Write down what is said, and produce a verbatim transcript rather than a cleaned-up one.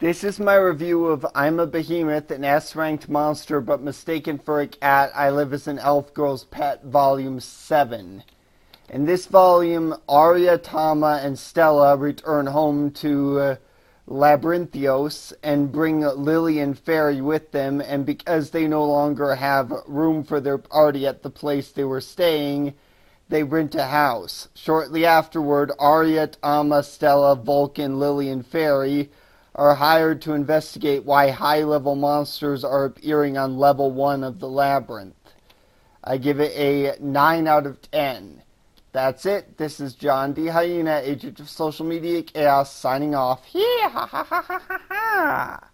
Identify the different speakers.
Speaker 1: This is my review of I'm a Behemoth, an S-ranked monster but mistaken for a cat. I live as an elf girl's pet, volume seven. In this volume, Arya, Tama, and Stella return home to uh, Labyrinthios and bring Lily and Fairy with them, and because they no longer have room for their party at the place they were staying, they rent a house. Shortly afterward, Arya, Tama, Stella, Vulcan, Lily, and Fairy are hired to investigate why high-level monsters are appearing on level one of the labyrinth. I give it a nine out of ten. That's it. This is John D. Hyena, agent of social media chaos, signing off. Yeah, ha ha ha ha ha ha.